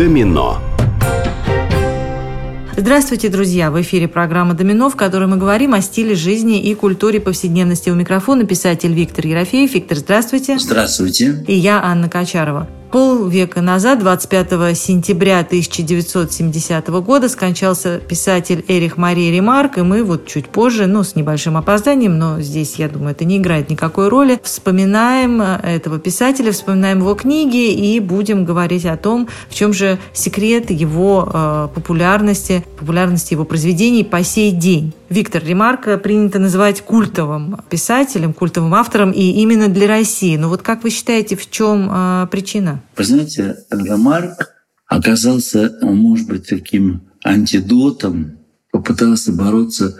Домино. Здравствуйте, друзья! В эфире программа «Домино», в которой мы говорим о стиле жизни и культуре повседневности. У микрофона писатель Виктор Ерофеев. Виктор, здравствуйте. Здравствуйте. И я, Анна Качарова. Полвека назад, 25 сентября 1970 года, скончался писатель Эрих Мария Ремарк, и мы вот чуть позже, с небольшим опозданием, но здесь, я думаю, это не играет никакой роли, вспоминаем этого писателя, вспоминаем его книги и будем говорить о том, в чем же секрет его популярности его произведений по сей день. Виктор, Ремарка принято называть культовым писателем, культовым автором, и именно для России. Но вот как вы считаете, в чем причина? Вы знаете, Ремарк оказался, может быть, таким антидотом, попытался бороться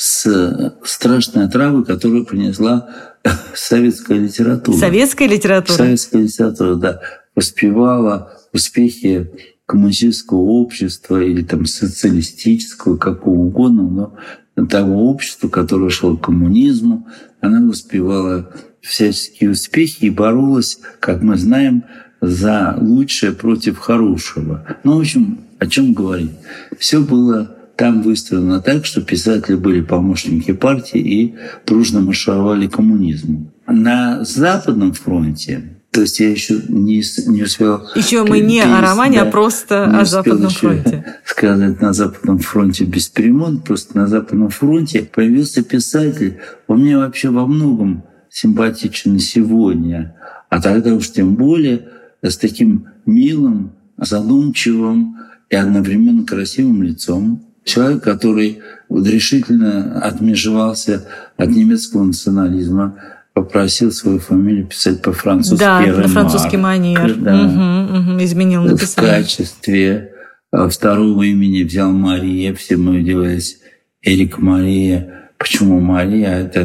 с страшной отравой, которую принесла советская литература. Советская литература? Советская литература, да. Воспевала успехи коммунистического общества или социалистического, какого угодно, но того общества, которое шло к коммунизму, она воспевала всяческие успехи и боролась, как мы знаем, за лучшее против хорошего. В общем, о чем говорить? Все было там выстроено так, что писатели были помощники партии и дружно маршировали к коммунизму. На Западном фронте, то есть я еще не успел... Еще мы не о романе, а просто о Западном фронте. Сказать, на Западном фронте бесцеремонно, просто на Западном фронте появился писатель. Он мне вообще во многом симпатичен сегодня, а тогда уж тем более с таким милым, задумчивым и одновременно красивым лицом. Человек, который решительно отмежевался от немецкого национализма, попросил свою фамилию писать по-французски. Да, на французский манер. Да. Изменил написание. В качестве второго имени взял Мария. Все мы удивились. Эрик Мария. Почему Мария? Это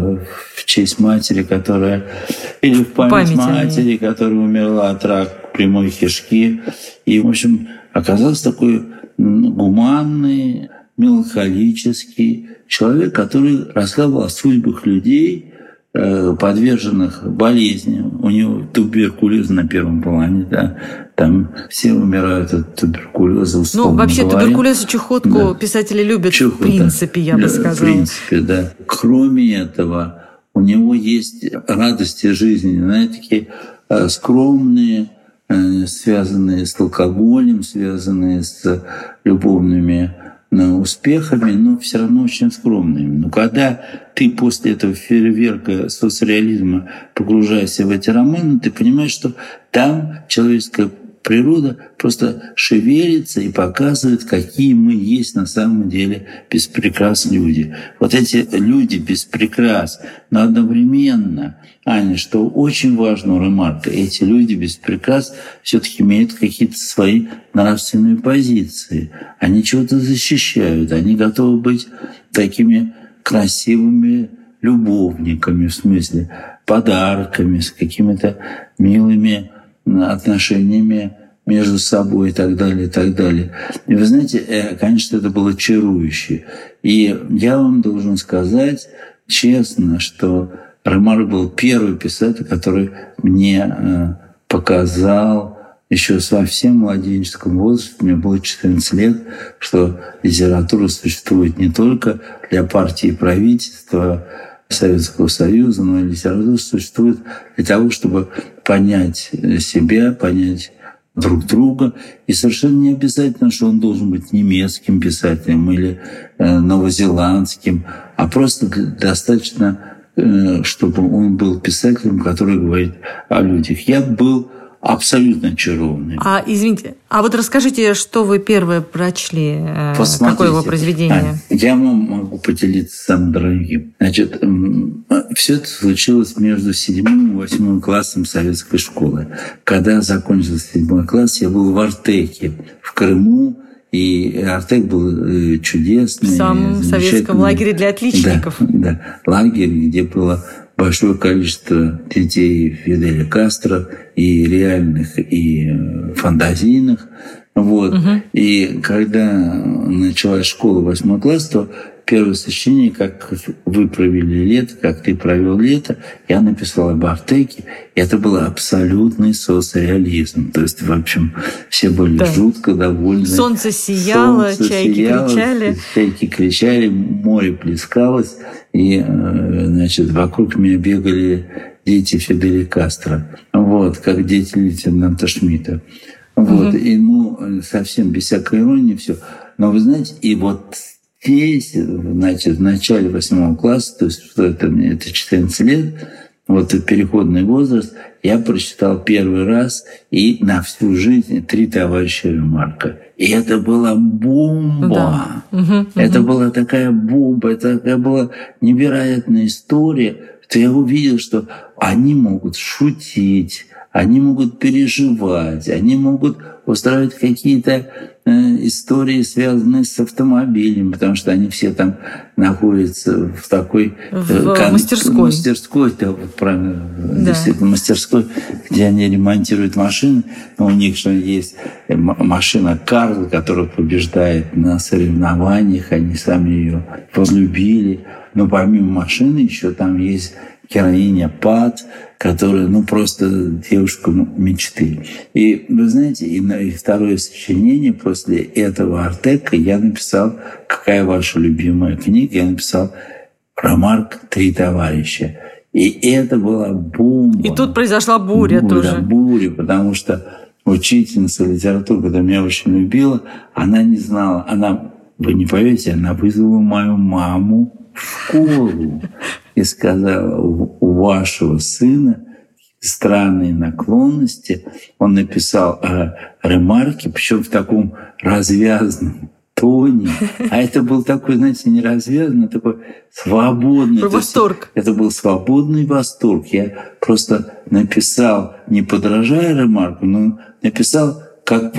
в честь матери, которая... Или в память матери, которая умерла от рака прямой кишки. И, в общем, оказался такой гуманный, меланхолический человек, который рассказывал о судьбах людей, подверженных болезни. У него туберкулез на первом плане, да. Там все умирают от туберкулеза, условно вообще говоря. Туберкулез и чехотку писатели любят, в принципе, я бы сказала. В принципе, да. Кроме этого, у него есть радости жизни, такие скромные, связанные с алкоголем, связанные с любовными успехами, но все равно очень скромными. Но когда ты после этого фейерверка соцреализма погружаешься в эти романы, ты понимаешь, что там человеческая природа просто шевелится и показывает, какие мы есть на самом деле без прикрас люди. Вот эти люди без прикрас, но одновременно, Аня, что очень важно у Ремарка, эти люди без прикрас все-таки имеют какие-то свои нравственные позиции. Они чего-то защищают, они готовы быть такими красивыми любовниками, в смысле подарками, с какими-то милыми отношениями между собой и так далее, и так далее. И вы знаете, конечно, это было чарующе. И я вам должен сказать честно, что Ремарк был первый писатель, который мне показал еще совсем младенческом возрасте, мне было 14 лет, что литература существует не только для партии и правительства Советского Союза, но и литература существует для того, чтобы понять себя, понять друг друга. И совершенно не обязательно, что он должен быть немецким писателем или новозеландским, а просто достаточно, чтобы он был писателем, который говорит о людях. Я был абсолютно очарованный. Извините, вот расскажите, что вы первое прочли, какое его произведение? Я вам могу поделиться самым дорогим. Значит, все это случилось между 7 и 8 классом советской школы. Когда закончился 7 класс, я был в Артеке в Крыму, и Артек был чудесный. В самом советском лагере для отличников. Да, лагерь, где было большое количество детей Фиделя Кастро, и реальных, и фантазийных. И когда началась школа 8 класс, то первое сочинение, как вы провели лето, как ты провел лето, я написал об Артеке. И это был абсолютный соцреализм. То есть, в общем, все были жутко довольны. Солнце сияло, чайки кричали, море плескалось. И, значит, вокруг меня бегали дети Фиделя Кастро. Вот, как дети лейтенанта Шмидта. Вот, и совсем без всякой иронии все. Но вы знаете, и вот здесь, значит, в начале 8 класса, то есть что это 14 лет, вот этот переходный возраст, я прочитал первый раз и на всю жизнь «Три товарища Ремарка». И это была бомба. Да. Это была такая бомба, это такая была невероятная история, что я увидел, что они могут шутить, они могут переживать, они могут устраивать какие-то истории, связанные с автомобилем, потому что они все там находятся в такой мастерской. Да, вот правильно, действительно, мастерской, где они ремонтируют машины. Но у них же есть машина Карл, которая побеждает на соревнованиях, они сами ее возлюбили. Но помимо машины еще там есть героиня Пат, которая, просто девушка мечты. И вы знаете, и второе сочинение после этого Артека я написал, какая ваша любимая книга, я написал «Ремарк. Три товарища». И это была бомба. И тут произошла буря тоже. Да, буря, потому что учительница литературы, которая меня очень любила, она не знала, вы не поверите, она вызвала мою маму в школу и сказала: у вашего сына странные наклонности. Он написал о Ремарке, причем в таком развязном тоне. А это был такой, знаете, не развязанный, а такой свободный. Восторг. Это был свободный восторг. Я просто написал, не подражая Ремарку, но написал, как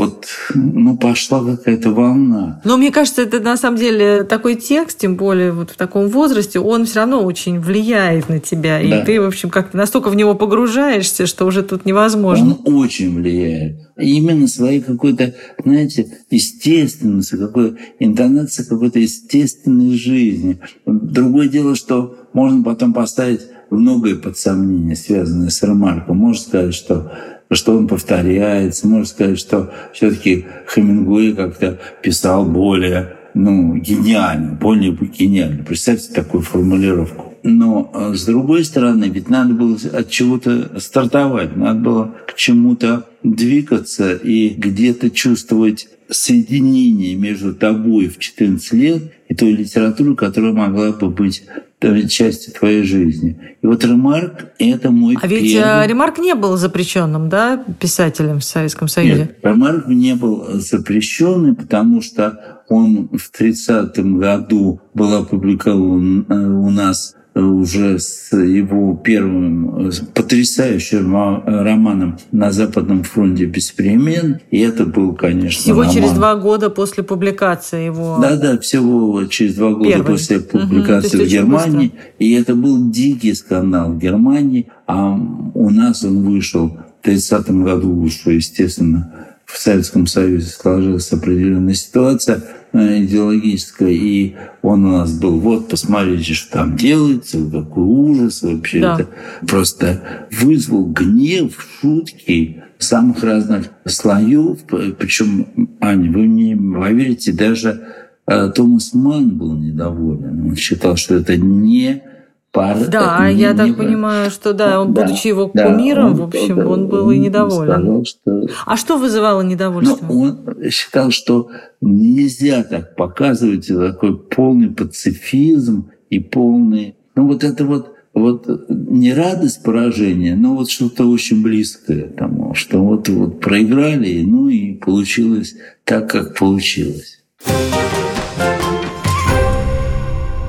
пошла какая-то волна. Но мне кажется, это на самом деле такой текст, тем более вот в таком возрасте, он все равно очень влияет на тебя. Да. И ты, в общем, как-то настолько в него погружаешься, что уже тут невозможно. Он очень влияет. Именно своей какой-то, знаете, естественностью, какой интонацией какой-то естественной жизни. Другое дело, что можно потом поставить многое под сомнение, связанное с Ремарком. Можно сказать, что он повторяется. Можно сказать, что все-таки Хемингуэй как-то писал более гениально, более гениально. Представьте такую формулировку. Но, с другой стороны, ведь надо было от чего-то стартовать, надо было к чему-то двигаться и где-то чувствовать соединение между тобой в 14 лет и той литературой, которая могла бы быть частью твоей жизни. И вот Ремарк — это мой первый... А ведь Ремарк не был запрещенным, да, писателем в Советском Союзе? Нет, Ремарк не был запрещенный, потому что он в 30-м году был опубликован у нас уже с его первым потрясающим романом «На Западном фронте без перемен». И это был, конечно, всего роман. Через 2 года после публикации его. Да, всего через 2 года после публикации в Германии. И это был дикий скандал в Германии. А у нас он вышел в 30-м году, что, естественно, в Советском Союзе сложилась определенная ситуация идеологическая, и он у нас был: вот, посмотрите, что там делается, какой ужас вообще. Да. Это просто вызвал гнев, шутки самых разных слоев. Причем, Аня, вы мне поверите, даже Томас Манн был недоволен. Он считал, что это не пара. Да, я так понимаю, что он, будучи его кумиром, в общем, он был и недоволен. Сказал, А что вызывало недовольство? Он считал, что нельзя так показывать такой полный пацифизм и полный... не радость поражения, но что-то очень близкое тому, что вот проиграли, и получилось так, как получилось.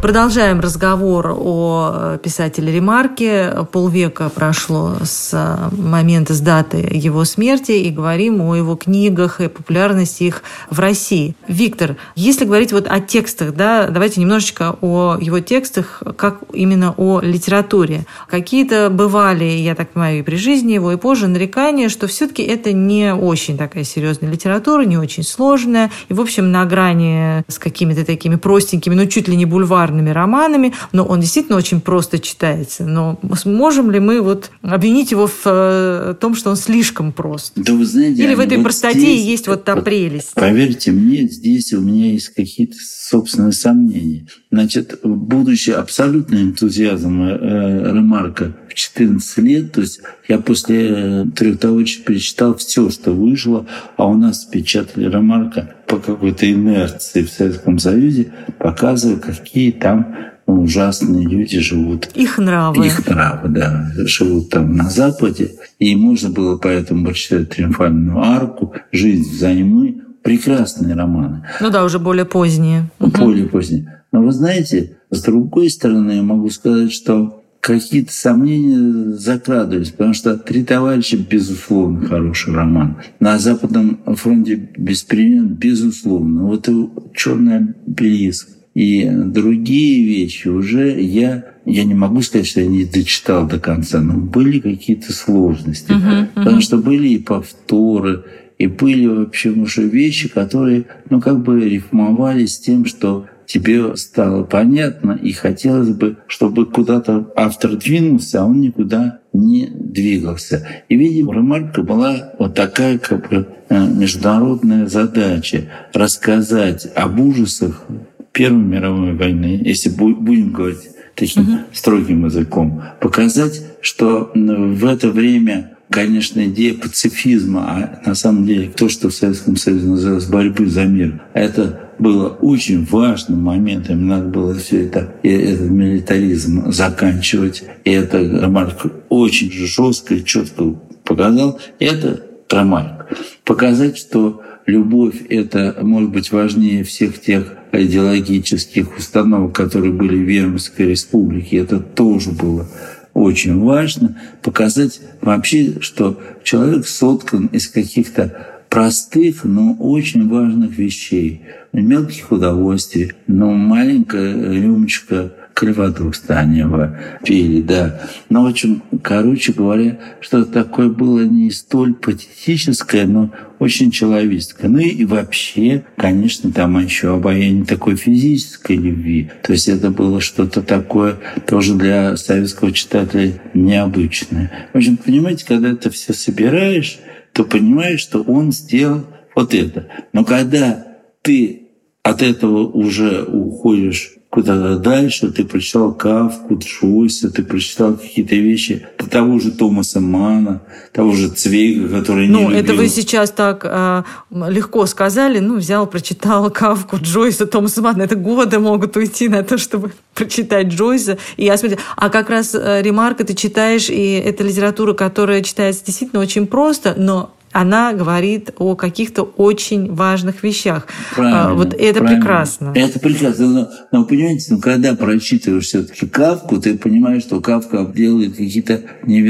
Продолжаем разговор о писателе Ремарке. Полвека прошло с момента, с даты его смерти, и говорим о его книгах и популярности их в России. Виктор, если говорить вот о текстах, да, давайте немножечко о его текстах, как именно о литературе. Какие-то бывали, я так понимаю, и при жизни его, и позже нарекания, что все-таки это не очень такая серьезная литература, не очень сложная, и, в общем, на грани с какими-то такими простенькими, ну, чуть ли не бульварными романами, но он действительно очень просто читается. Но можем ли мы вот обвинить его в том, что он слишком прост? Да вы знаете, или в этой вот простоте здесь, есть вот та прелесть? Поверьте мне, здесь у меня есть какие-то собственные сомнения. Значит, будучи абсолютным энтузиазмом Ремарка в 14 лет, то есть я после «Трех товарищей» перечитал все, что вышло, а у нас печатали Ремарка по какой-то инерции в Советском Союзе, показывая, какие там ужасные люди живут. Их нравы. Их нравы, да. Живут там на Западе. И можно было поэтому прочитать «Триумфальную арку», «Жизнь взаймы». Прекрасные романы. Ну да, уже более поздние. Более поздние. Но вы знаете, с другой стороны, я могу сказать, что какие-то сомнения закрадывались, потому что «Три товарища» безусловно хороший роман. На Западном фронте без перемен безусловно. Вот и «Черный обелиск» и другие вещи уже я не могу сказать, что я не дочитал до конца, но были какие-то сложности. Потому что были и повторы, и были, в общем, уже вещи, которые, как бы рифмовались с тем, что тебе стало понятно, и хотелось бы, чтобы куда-то автор двинулся, а он никуда не двигался. И, видимо, у Ремарка была вот такая как бы международная задача — рассказать об ужасах Первой мировой войны, если будем говорить таким строгим языком, показать, что в это время, конечно, идея пацифизма, а на самом деле то, что в Советском Союзе называлось борьбой за мир, это было очень важным моментом. Надо было все это, и этот милитаризм заканчивать. И это Ремарк очень жестко и четко показал. Это Ремарк. Показать, что любовь — это, может быть, важнее всех тех идеологических установок, которые были в Веймарской республике. Это тоже было очень важно. Показать вообще, что человек соткан из каких-то простых, но очень важных вещей. Мелких удовольствий, но маленькая рюмочка Кальвадоса они пили, да. Но, в общем, короче говоря, что такое было не столь патетическое, но очень человеческое. Ну и вообще, конечно, там еще обаяние такой физической любви. То есть это было что-то такое тоже для советского читателя необычное. В общем, понимаете, когда это все собираешь, то понимаешь, что он сделал вот это. Но когда ты от этого уже уходишь куда-то дальше, ты прочитал Кафку, Джойса, ты прочитал какие-то вещи того же Томаса Манна, того же Цвейга, который не любил. Это вы сейчас так легко сказали, взял, прочитал Кафку, Джойса, Томаса Манна. Это годы могут уйти на то, чтобы прочитать Джойса. И я смотрю, а как раз Ремарка ты читаешь, и это литература, которая читается действительно очень просто, но она говорит о каких-то очень важных вещах. Правильно, вот это правильно. Прекрасно. Это прекрасно. Но понимаете, когда прочитываешь все-таки Кафку, ты понимаешь, что Кафка делает какие-то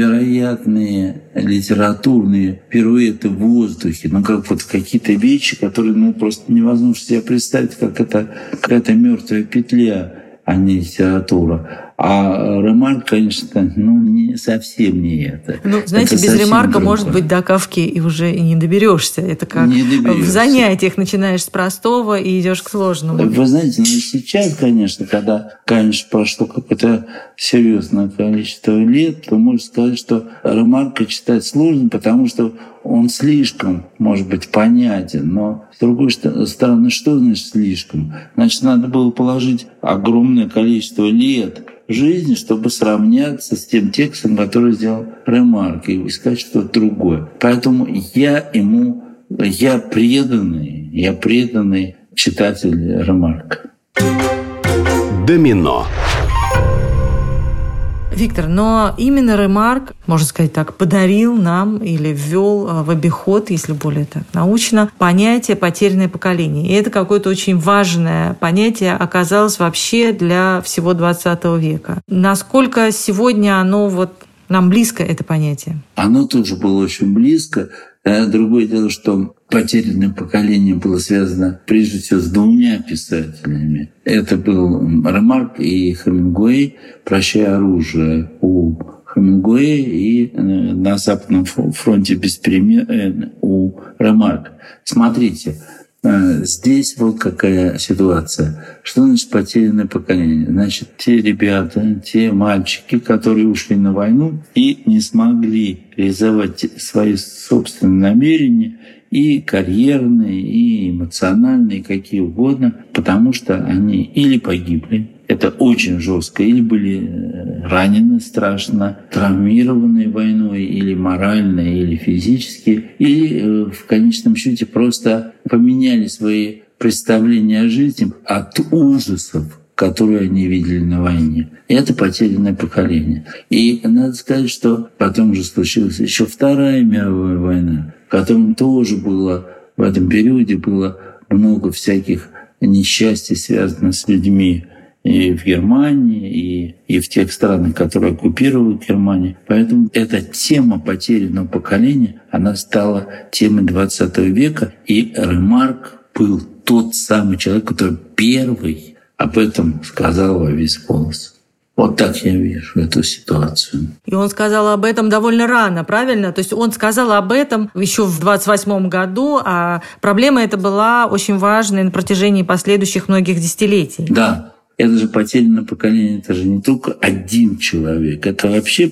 невероятные литературные пируэты в воздухе. Как вот какие-то вещи, которые просто невозможно себе представить, как это какая-то мертвая петля, а не литература. А Ремарк, конечно, не совсем не это. Знаете, это без Ремарка, может быть, до Кафки и уже и не доберешься. Это как в занятиях начинаешь с простого и идешь к сложному. Вы знаете, сейчас, конечно, когда, прошло какое-то серьезное количество лет, то можно сказать, что Ремарка читать сложно, потому что он слишком, может быть, понятен. Но, с другой стороны, что значит слишком? Значит, надо было положить огромное количество лет жизни, чтобы сравняться с тем текстом, который сделал Ремарк, и искать что-то другое. Поэтому я преданный читатель Ремарка. Домино. Виктор, но именно Ремарк, можно сказать так, подарил нам или ввел в обиход, если более так научно, понятие «потерянное поколение». И это какое-то очень важное понятие оказалось вообще для всего 20 века. Насколько сегодня оно нам близко, это понятие? Оно тоже было очень близко. Другое дело, что потерянное поколение было связано прежде всего с двумя писателями. Это был Ремарк и Хемингуэй, «Прощай оружие» у Хемингуэя и «На Западном фронте без перемен» у Ремарка. Смотрите, здесь вот какая ситуация. Что значит потерянное поколение? Значит, те ребята, те мальчики, которые ушли на войну и не смогли реализовать свои собственные намерения, и карьерные, и эмоциональные, какие угодно, потому что они или погибли, это очень жестко, или были ранены страшно, травмированы войной, или морально, или физически, или в конечном счете просто поменяли свои представления о жизни от ужасов, которые они видели на войне. И это потерянное поколение. И надо сказать, что потом же случилась еще Вторая мировая война, в котором тоже было, в этом периоде было много всяких несчастий, связанных с людьми и в Германии, и в тех странах, которые оккупировали Германию. Поэтому эта тема потерянного поколения, она стала темой 20 века, и Ремарк был тот самый человек, который первый об этом сказал во весь голос. Вот так я вижу эту ситуацию. И он сказал об этом довольно рано, правильно? То есть он сказал об этом еще в 28 году, а проблема эта была очень важной на протяжении последующих многих десятилетий. Да. Это же потерянное поколение, это же не только один человек, это вообще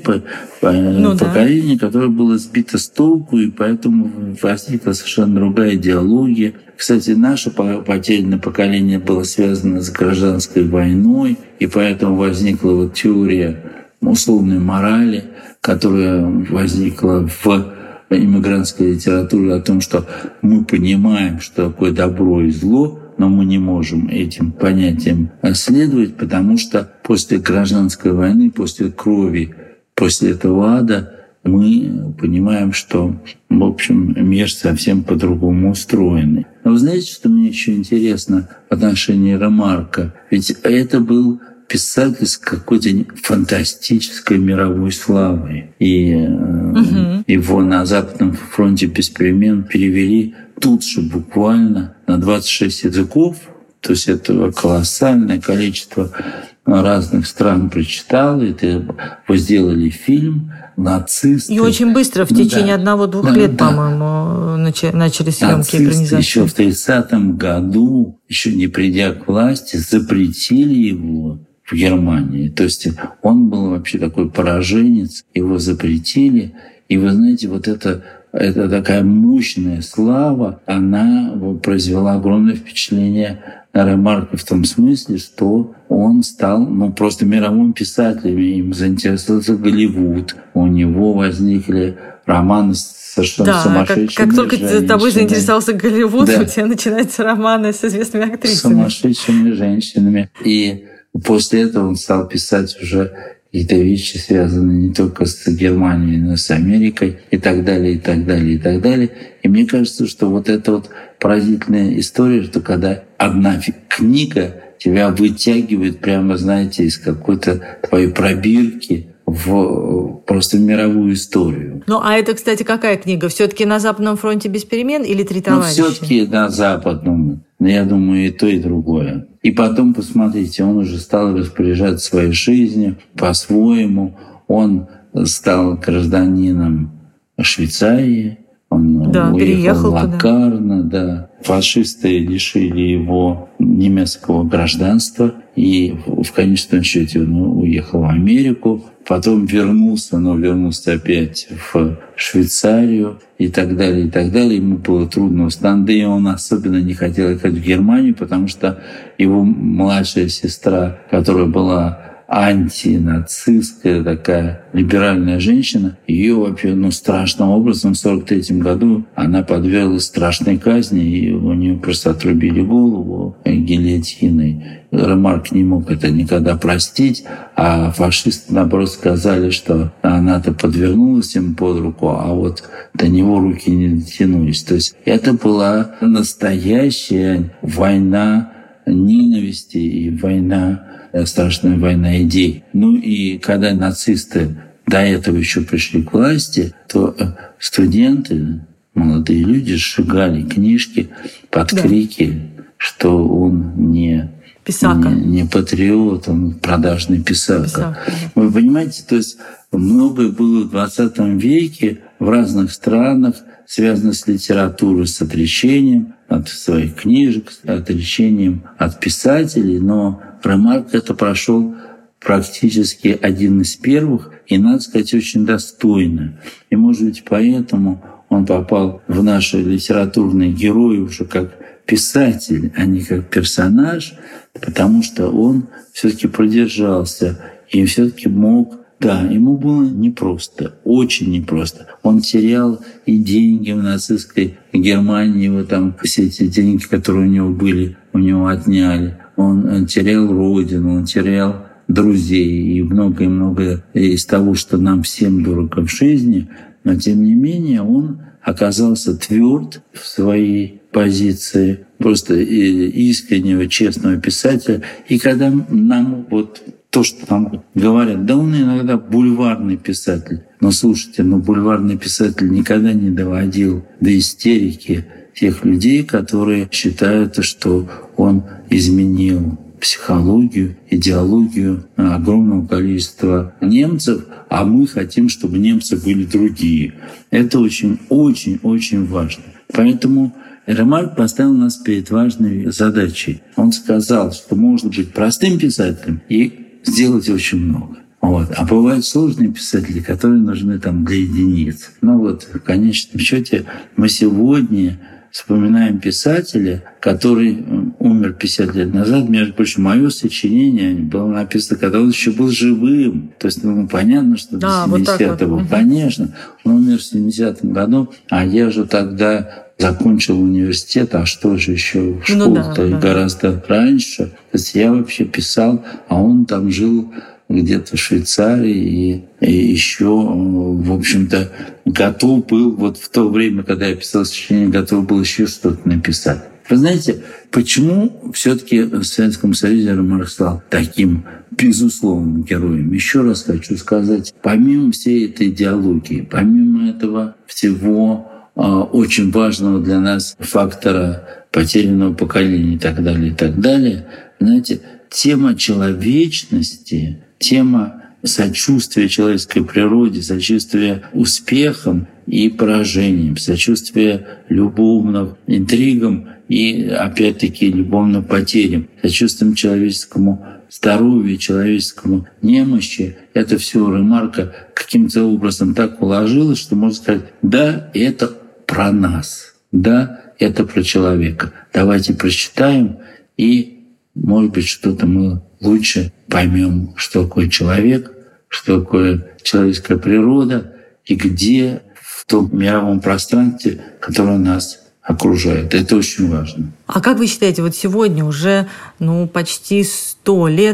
поколение, которое было сбито с толку, и поэтому возникла совершенно другая идеология. Кстати, наше потерянное поколение было связано с гражданской войной, и поэтому возникла вот теория условной морали, которая возникла в иммигрантской литературе о том, что мы понимаем, что такое добро и зло, но мы не можем этим понятиям следовать, потому что после гражданской войны, после крови, после этого ада мы понимаем, что, в общем, мир совсем по-другому устроен. Но вы знаете, что мне еще интересно в отношении Ремарка? Ведь это был писатель с какой-то фантастической мировой славой. И его «На Западном фронте без перемен» перевели тут же буквально на 26 языков. То есть это колоссальное количество разных стран прочитал. Это его сделали фильм. Нацисты. И очень быстро, в течение 1-2 лет, по-моему, начали съемки экранизации. Еще в 30-м году, еще не придя к власти, запретили его в Германии. То есть он был вообще такой пораженец, его запретили. И вы знаете, вот это такая мощная слава, она произвела огромное впечатление на Ремарка в том смысле, что он стал просто мировым писателем. Им заинтересовался Голливуд. У него возникли романы совершенно сумасшедшими как только тобой заинтересовался Голливуд, у тебя начинаются романы с известными актрисами. Сумасшедшими женщинами. И после этого он стал писать уже какие-то вещи, связанные не только с Германией, но и с Америкой, и так далее, и так далее, и так далее. И мне кажется, что вот эта вот поразительная история, что когда одна книга тебя вытягивает прямо, знаете, из какой-то твоей пробирки в просто мировую историю. Ну, а это, кстати, какая книга? Все-таки «На Западном фронте без перемен» или «Три товарища»? Все-таки «На Западном». Я думаю, и то, и другое. И потом, посмотрите, он уже стал распоряжаться своей жизнью по-своему. Он стал гражданином Швейцарии. Он уехал в Локарно, да. Фашисты лишили его немецкого гражданства. И в конечном счете он уехал в Америку. Потом вернулся, но вернулся опять в Швейцарию и так далее, и так далее. Ему было трудно установить. Да и он особенно не хотел ехать в Германию, потому что его младшая сестра, которая была антинацистская такая либеральная женщина. Ее вообще страшным образом в 1943 году она подверглась страшной казни, и у нее просто отрубили голову гильотиной. Ремарк не мог это никогда простить, а фашисты, наоборот, сказали, что она-то подвернулась им под руку, а вот до него руки не дотянулись. То есть это была настоящая война ненависти и страшная война идей. Ну и когда нацисты до этого еще пришли к власти, то студенты, молодые люди сжигали книжки под крики, что он не патриот, он продажный писака. Вы понимаете, то есть многое было в 20 веке в разных странах связано с литературой, с отречением от своих книжек, с отречением от писателей, но Ремарк это прошел практически один из первых, и, надо сказать, очень достойно. И, может быть, поэтому он попал в наши литературные герои уже как писатель, а не как персонаж, потому что он все-таки продержался и все-таки мог. Да, ему было непросто, очень непросто. Он терял и деньги в нацистской Германии, его там все эти деньги, которые у него были, у него отняли. Он терял родину, он терял друзей и многое-многое из того, что нам всем дорого в жизни. Но тем не менее он оказался тверд в своей позиции, просто искреннего, честного писателя. И когда нам то, что там говорят, да он иногда бульварный писатель. Но слушайте, бульварный писатель никогда не доводил до истерики тех людей, которые считают, что он изменил психологию, идеологию огромного количества немцев, а мы хотим, чтобы немцы были другие. Это очень важно. Поэтому Ремарк поставил нас перед важной задачей. Он сказал, что можно быть простым писателем и сделать очень много. А бывают сложные писатели, которые нужны для единиц. В конечном счете мы сегодня вспоминаем писателя, который умер 50 лет назад. Между прочим, мое сочинение было написано, когда он еще был живым. То есть, понятно, что до 70-го. Конечно, он умер в 70-м году, а я же тогда закончил университет, а что же еще школу-то гораздо раньше. То есть я вообще писал, а он там жил где-то в Швейцарии и еще, в общем-то, готов был, в то время, когда я писал сочинение, готов был еще что-то написать. Вы знаете, почему все-таки в Советском Союзе Ремарк стал таким безусловным героем? Еще раз хочу сказать, помимо всей этой идеологии, помимо этого всего очень важного для нас фактора потерянного поколения и так далее, знаете, тема человечности, тема сочувствия человеческой природе, сочувствия успехам и поражениям, сочувствия любовным интригам и, опять-таки, любовным потерям, сочувствием человеческому здоровью, человеческому немощи. Это все у Ремарка каким-то образом так уложилось, что можно сказать, да, это про нас, да, это про человека. Давайте прочитаем, и, может быть, что-то мы лучше поймем, что такое человек, что такое человеческая природа и где в том мировом пространстве, которое нас окружает. Это очень важно. А как вы считаете, сегодня уже почти 100 лет,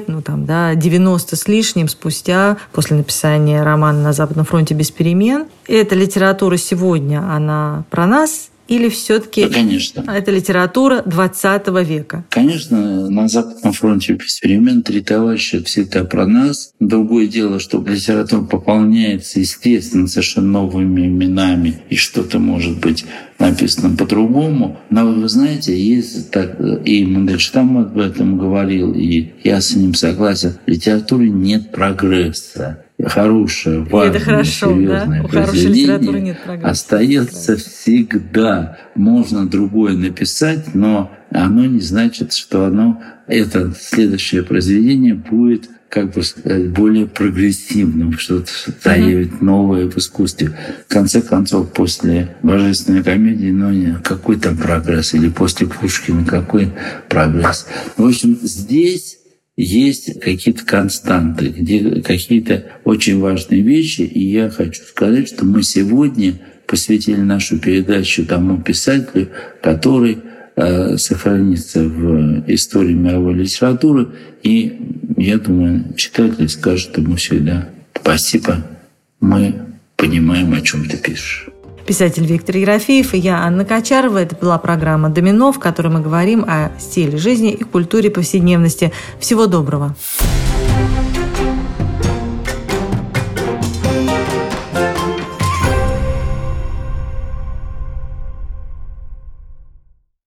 90 с лишним спустя, после написания романа «На Западном фронте без перемен», эта литература сегодня, она про нас? Или все-таки это литература 20 века? Конечно, «На Западном фронте без перемен» «Три товарища» всегда про нас. Другое дело, что литература пополняется, естественно, совершенно новыми именами, и что-то может быть написано по-другому. Но вы знаете, есть так, и Мандельштам об этом говорил, и я с ним согласен, в литературе нет прогресса. Хорошее, важное, серьезное произведение остается всегда. Можно другое написать, но оно не значит, что это следующее произведение будет, более прогрессивным, что-то заявит новое в искусстве. В конце концов, после «Божественной комедии», какой там прогресс? Или после Пушкина какой прогресс? В общем, здесь есть какие-то константы, где какие-то очень важные вещи. И я хочу сказать, что мы сегодня посвятили нашу передачу тому писателю, который сохранится в истории мировой литературы. И я думаю, читатель скажет ему всегда: спасибо, мы понимаем, о чем ты пишешь. Писатель Виктор Ерофеев и я, Анна Качарова. Это была программа «Домино», в которой мы говорим о стиле жизни и культуре повседневности. Всего доброго.